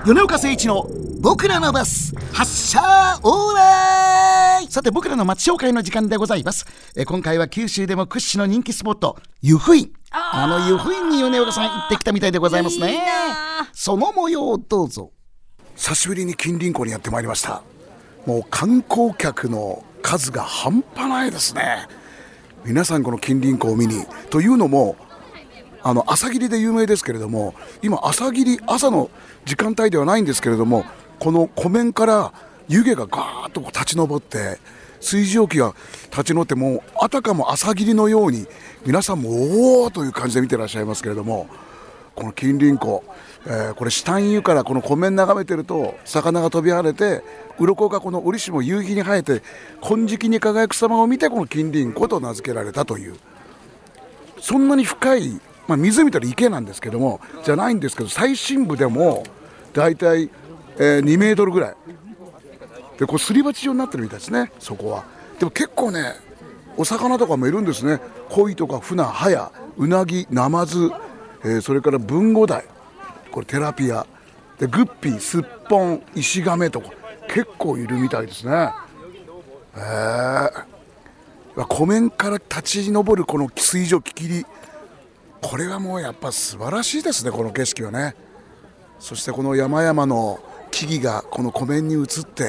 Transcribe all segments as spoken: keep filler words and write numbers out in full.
米岡誠一の僕らのバス発車オーライ。さて、僕らの街紹介の時間でございます。え今回は九州でも屈指の人気スポット、湯布院。あの湯布院に米岡さん行ってきたみたいでございますね。いいその模様をどうぞ。 久しぶりに近隣湖にやってまいりました。もう観光客の数が半端ないですね。皆さんこの近隣湖を見にというのも、あの朝霧で有名ですけれども、今朝霧朝の時間帯ではないんですけれども、この湖面から湯気がガーッと立ち上って水蒸気が立ち上って、もうあたかも朝霧のように皆さんもおーという感じで見てらっしゃいますけれども、この近隣湖、えー、これ下に湯からこの湖面眺めてると魚が飛び跳ねて、鱗がこの折しも夕日に生えて金色に輝く様を見て、この近隣湖と名付けられたという、そんなに深い、まあ、湖という池なんですけどもじゃないんですけど、最深部でもだいたい、えー、にメートルぐらいで、こうすり鉢状になってるみたいですね。そこはでも結構ね、お魚とかもいるんですね。鯉とかフナ、ハヤ、ウナギ、ナマズ、えー、それからブンゴダイ、これテラピアで、グッピー、スッポン、イシガメとか結構いるみたいですね。えー、湖面から立ち上るこの水蒸気霧、これはもうやっぱ素晴らしいですね、この景色はね。そしてこの山々の木々がこの湖面に映って、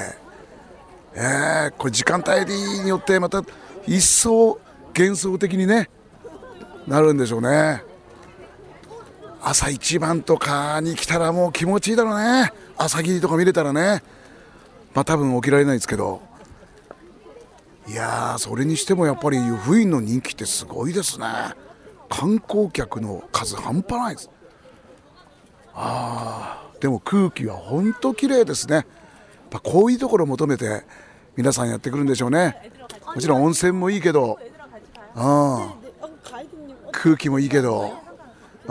えー、これ時間帯によってまた一層幻想的にねなるんでしょうね。朝一番とかに来たらもう気持ちいいだろうね。朝霧とか見れたらね、まあ多分起きられないですけど、いやー、それにしてもやっぱり湯布院の人気ってすごいですね。観光客の数半端ないです。あー、でも空気は本当綺麗ですね。やっぱこういうところを求めて皆さんやってくるんでしょうね。もちろん温泉もいいけど、うん、空気もいいけど、うん、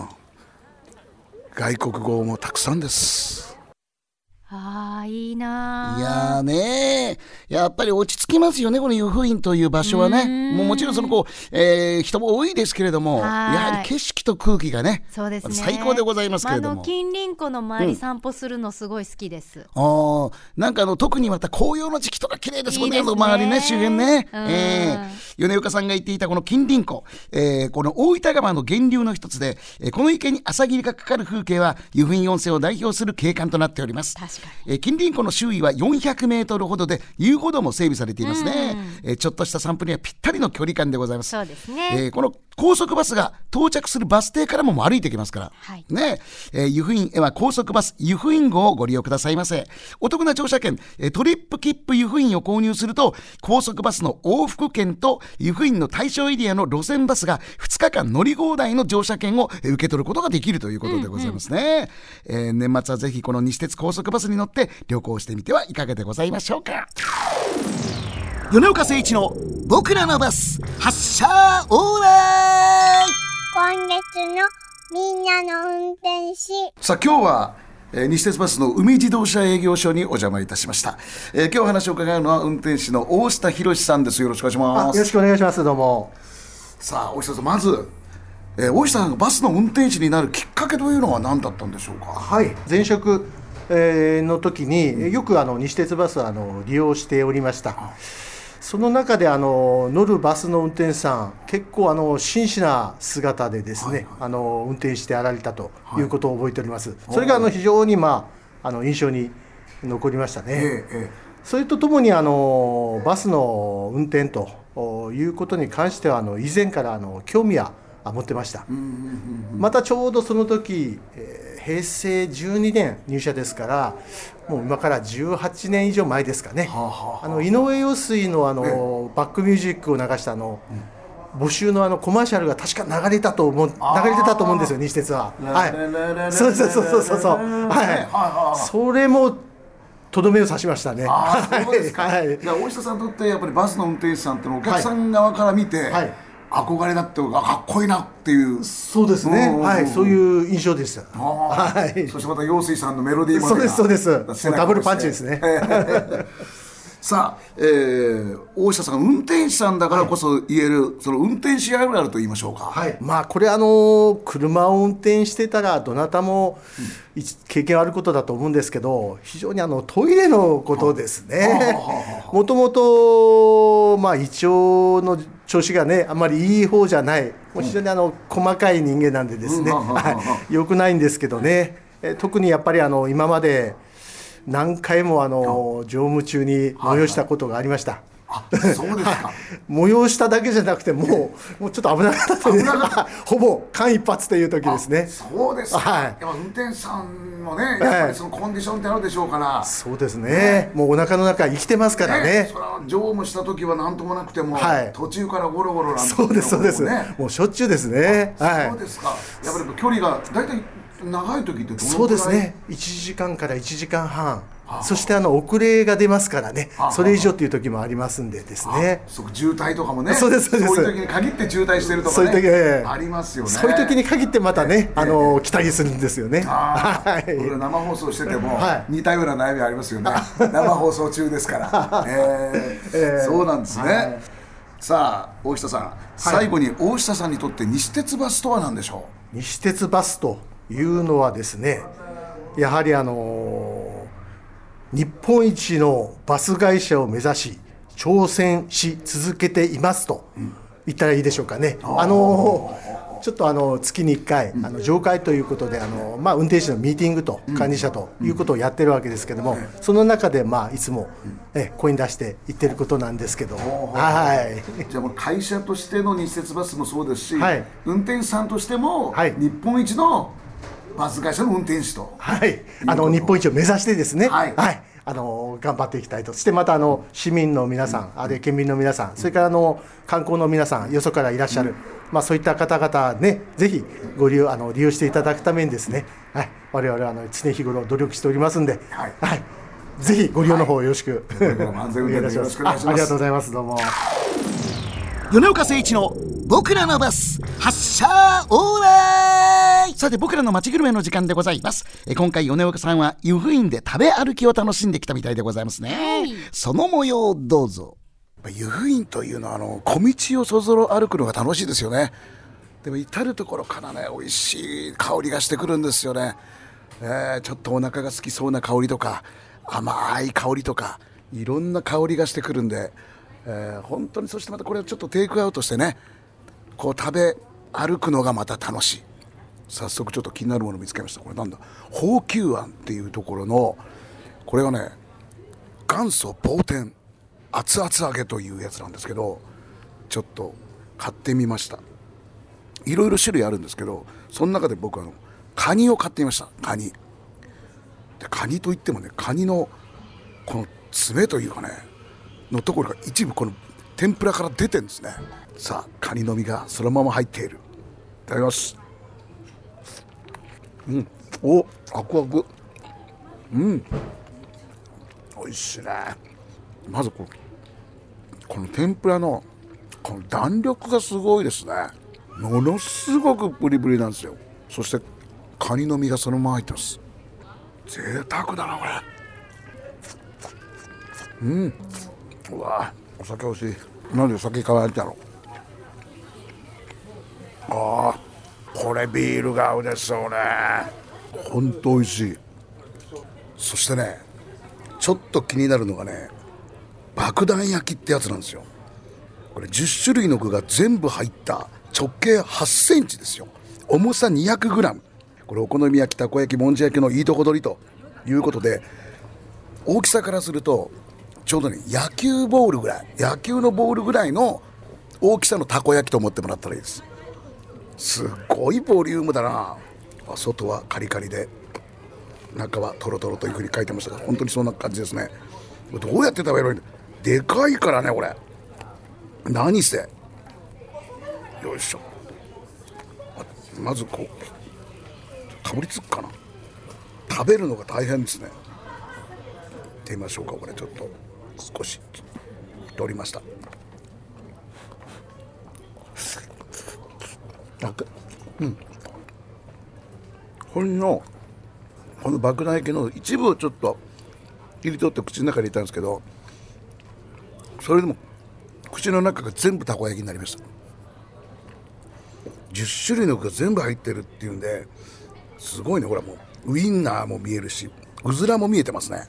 外国語もたくさんです。 あー、いいな。 いやーねー、やっぱり落ち着きますよね、この湯布院という場所はね。もうもちろんそのこう、えー、人も多いですけれども、やはり景色と空気がね、 そうですね、 最高でございますけれども、 まあ、あの近隣湖の周り散歩するのすごい好きです、 うん、あなんかあの特にまた紅葉の時期とか綺麗ですもんね。 いいですね、 周りね、周辺ね、 うん、 えー、米岡さんが言っていたこの近隣湖、えー、この大分川の源流の一つで、えー、この池に朝霧がかかる風景は湯布院温泉を代表する景観となっております。 確かに、 えー、近隣湖の周囲はよんひゃくメートルほどで遊歩道も整備されていますね、うん、えー、ちょっとした散歩にはぴったりの距離感でございます。 そうですね、 えー、この高速バスが到着するバス停からも歩いてきますから、 はい、 ね、えー、湯布院へは高速バス湯布院号をご利用くださいませ。お得な乗車券、えー、トリップ切符湯布院を購入すると高速バスの往復券と湯布院の対象エリアの路線バスがふつかかん乗り放題の乗車券を受け取ることができるということでございますね、うんうん、えー、年末はぜひこの西鉄高速バスに乗って旅行してみてはいかがでございましょうか。米岡誠一の僕らのバス発車オーライ。 今月のみんなの運転士。 さあ今日は、えー、西鉄バスの海自動車営業所にお邪魔いたしました、えー、今日話を伺うのは運転士の大下博さんです。よろしくお願いします。 よろしくお願いします。どうも。 さあ大下さん、まず、えー、大下さんがバスの運転士になるきっかけというのは何だったんでしょうか。 はい、前職、えー、の時によくあの西鉄バスをあの利用しておりました。その中であの乗るバスの運転手さん、結構あの真摯な姿でですね、はいはい、あの運転してあられたということを覚えております、はい、それがあの非常に、まあ、あの印象に残りましたね、ええ、それとともにあのバスの運転ということに関してはあの以前からあの興味は持ってました、うんうんうん、またちょうどその時、えー、へいせいじゅうにねん入社ですから、もう今からじゅうはちねん以上前ですかね、はあはあ、あの井上陽水 の, あのバックミュージックを流したあの、うん、募集 の, あのコマーシャルが確か流れたと思う流れてたと思うんですよ、西鉄は。はい、そうそうそうそうそう、はい、それもとどめを刺しましたね。 あ、そうですか、はい、 じゃあ大下さんにとってやっぱりバスの運転手さんってのお客さん側から見て、はいはい、憧れだってかっこいいなっていう。 そうですね、はい、そういう印象でした。はい、 そしてまた陽水さんのメロディーまでそうですそうです、ダブルパンチですね。 さあ、えー、大下さん運転手さんだからこそ言える、はい、その運転手あるあると言いましょうか。 はい、まあこれあの車を運転してたらどなたも、うん、経験あることだと思うんですけど、非常にあのトイレのことですね。もともとまあ胃腸の調子がねあんまりいい方じゃない、もう非常にあの細かい人間なんでですね、良くないんですけどね、え特にやっぱりあの今まで何回もあの乗務中に催したことがありました。 はいはい、あ、そうですか。 催しただけじゃなくてもう、もうちょっと危なかったですね。ほぼ間一髪という時ですね。 そうですか。はい、やっぱ運転手さんもね、やっぱりそのコンディションってあるでしょうから。 そうですね。ね、もうお腹の中生きてますからね。ね、 それは乗務した時は何ともなくても、はい、途中からゴロゴロなんて、ね、 そうですそうです。もうしょっちゅうですね。 はい、そうですか。やっぱり距離がだいたい長い時ってどのくらい？ そうですね。いちじかんからいちじかんはん。そしてあの遅れが出ますからね、それ以上という時もありますんでですね。 そう渋滞とかもね、 そうですそうです。 そういう時に限って渋滞してるとかね、 そういう時、えー、ありますよね。 そういう時に限ってまたね、あの来たりするんですよね。 はい。これ生放送してても、はい、似たような悩みありますよね。生放送中ですから。えーえー、そうなんですね。はい、さあ大下さん、はい、最後に大下さんにとって西鉄バスとは何でしょう？西鉄バスというのはですね、やはりあのー日本一のバス会社を目指し挑戦し続けていますと言ったらいいでしょうかね。うん、あのちょっとあの月にいっかい、うん、あの上会ということであの、まあ、運転手のミーティングと管理者ということをやってるわけですけども、うん、その中で、まあ、いつも、うん、え声に出して言ってることなんですけど、はい、 じゃあもう会社としての西鉄バスもそうですし、はい、運転手さんとしても、はい、日本一のバス会社の運転手と、 はい、あの日本一を目指してですね、はいはい、あの頑張っていきたいと。してまたあの市民の皆さん、あるいは県民の皆さん、それからあの観光の皆さん、よそからいらっしゃる、まあ、そういった方々ね、ぜひご利用あの利用していただくためにですね、はい、我々はあの常日頃努力しておりますんで、はいはい、ぜひご利用の方よろしく、はい、 安全運転でよろしくお願いします。 あ, ありがとうございます。どうも。 米岡誠一の僕らのバス発車オーライ。さて僕らの街グルメの時間でございます。え今回米岡さんは湯布院で食べ歩きを楽しんできたみたいでございますね、はい、その模様をどうぞ。 湯布院というのはあの小道をそぞろ歩くのが楽しいですよね。でも至る所からね美味しい香りがしてくるんですよね、えー、ちょっとお腹が空きそうな香りとか甘い香りとかいろんな香りがしてくるんで、えー、本当に。そしてまたこれをちょっとテイクアウトしてねこう食べ歩くのがまた楽しい。早速ちょっと気になるものを見つけました。これなんだ、宝久庵っていうところのこれがね元祖棒天熱々揚げというやつなんですけど、ちょっと買ってみました。いろいろ種類あるんですけど、その中で僕はあのカニを買ってみました。カニで、カニといってもねカニのこの爪というかねのところが一部この天ぷらから出てるんですね。さあカニの身がそのまま入っている。いただきます。うん、おアクアク、うん美味しいね。まずこのこの天ぷらのこの弾力がすごいですね。ものすごくブリブリなんですよ。そしてカニの身がそのまま入ってます。贅沢だなこれ。うん、うわお酒美味しい。なんでお酒買われたの。ああこれビールが合うですよね。ほんと美味しい。そしてねちょっと気になるのがね爆弾焼きってやつなんですよ。これじゅっしゅるいの具が全部入った直径はちセンチですよ。重さにひゃくグラム。これお好み焼きたこ焼きもんじ焼きのいいとこ取りということで、大きさからするとちょうどね野球ボールぐらい野球のボールぐらいの大きさのたこ焼きと思ってもらったらいいです。すっごいボリュームだな。外はカリカリで中はトロトロというふうに書いてましたが、本当にそんな感じですね。どうやって食べればいいの。でかいからねこれ。何せよいしょ。まずこうかぶりつくかな。食べるのが大変ですね。いってみましょうか。これちょっと少し取りました。うん、ほんのこの爆弾焼きの一部をちょっと切り取って口の中に入れたんですけど、 それでも口の中が全部たこ焼きになりました。じゅっしゅるいの具が全部入ってるっていうんですごいね。ほらもうウインナーも見えるしうずらも見えてますね。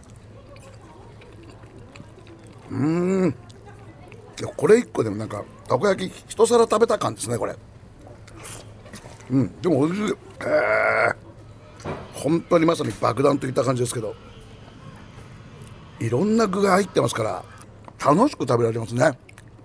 うーん、いやこれいっこでもなんかたこ焼き一皿食べた感ですねこれ。うん、でもおいしい。へえ、本当にまさに爆弾といった感じですけど、いろんな具が入ってますから楽しく食べられますね。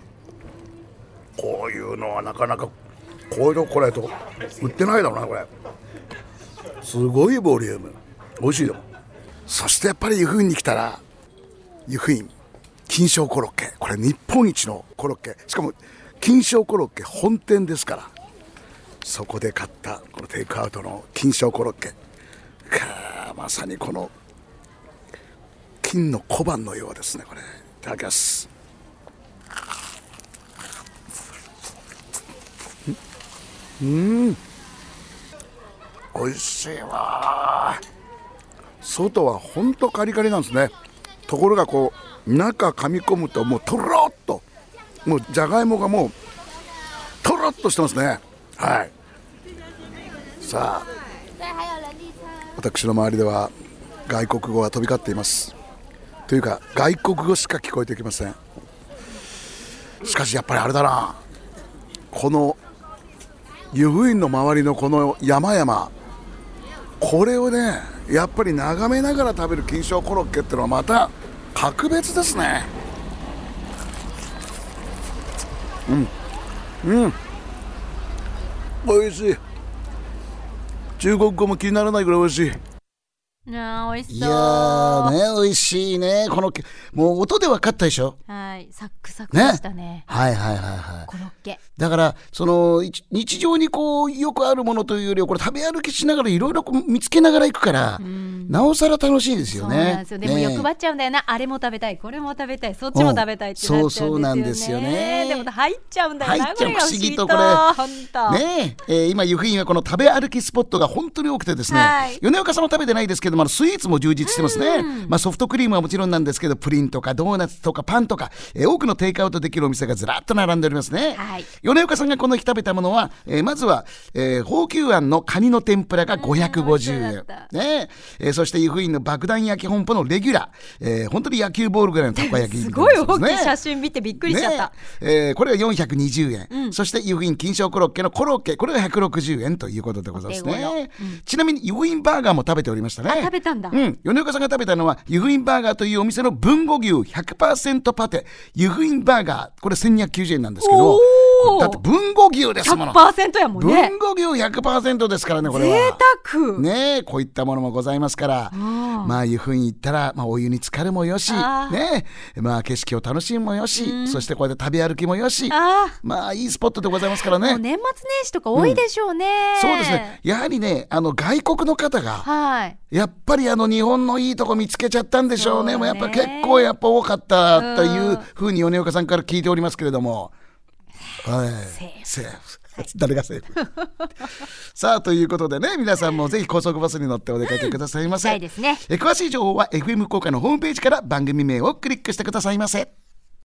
こういうのはなかなかこういうのこれと売ってないだろうな。これすごいボリューム、美味しいよ。そしてやっぱり湯布院に来たら湯布院金賞コロッケ、これ日本一のコロッケ、しかも金賞コロッケ本店ですから、そこで買ったこのテイクアウトの金賞コロッケか、まさにこの金の小判のようですね。これいただきます。うん、美味しいわ。外はほんとカリカリなんですね。ところがこう中噛み込むともうとろっと、もうじゃがいもがもうとろっとしてますね。はい。さあ私の周りでは外国語が飛び交っています。というか外国語しか聞こえてきません。しかしやっぱりあれだな、この湯布院の周りのこの山々、これをねやっぱり眺めながら食べる金賞コロッケってのはまた格別ですね。うんうん、美味しい。中国語も気にならないぐらい美味しい。 あー美味しいそう。 やーね、美味しいね。このもう音で分かったでしょ。 はいサックサクでしたね。 はいはいはいはい。 コロッケだからそのいち日常にこうよくあるものというよりはこれ食べ歩きしながらいろいろ見つけながら行くから、 うん、 なおさら楽しいですよね。 そうなんですよ。でもね欲張っちゃうんだよな、あれも食べたいこれも食べたいそっちも食べたいってなっちゃうんですよね。 そうそうなんですよね。 でも入っちゃうんだよな。 入っちゃう、 これが不思議とこれ本当ねええー、今湯布院はこの食べ歩きスポットが本当に多くてですね、 はい、 米岡さんも食べてないですけども、スイーツも充実してますね。うん、まあ、ソフトクリームはもちろんなんですけどプリンとかドーナツとかパンとか、えー、多くのテイクアウトできるお店がずらっと並んでおりますね。はい、米岡さんがこの日食べたものは、えー、まずは、えー、宝久庵のカニの天ぷらがごひゃくごじゅうえん、ねえー、そして湯布院の爆弾焼き本舗のレギュラー、えー、本当に野球ボールぐらいのたこ焼き、 すごい大きい写真見てびっくりしちゃった、 ねえー、これがよんひゃくにじゅうえん、うん、そして湯布院金賞コロッケのコロッケ、これがひゃくろくじゅうえんということでございますね。うん、ちなみに湯布院バーガーも食べておりましたね。 あ、食べたんだ。 うん、米岡さんが食べたのは湯布院バーガーというお店の豊後牛 ひゃくパーセント パテ湯布院バーガー、これせんにひゃくきゅうじゅうえんなんですけど、だって豊後牛ですもの。 ひゃくパーセント やもんね。 豊後牛 ひゃくパーセント ですからね。これは贅沢ね、こういったものもございますから、まあ湯布院行ったら、まあ、お湯に浸かるもよし、ね、まあ景色を楽しむもよし、うん、そしてこうやって食べ歩きもよし、まあいいスポットでございますからね。 もう年末年始とか多いでしょうね。 うん、そうですね。やはりね、あの外国の方が、はい、やっぱりあの日本のいいとこ見つけちゃったんでしょうね。もうやっぱ結構やっぱ多かったというふうに米岡さんから聞いておりますけれども、はい、セーフ誰がセーフさあということでね、皆さんもぜひ高速バスに乗ってお出かけくださいませ。 うん、ですね、 え詳しい情報は エフエム 福岡のホームページから番組名をクリックしてくださいませ。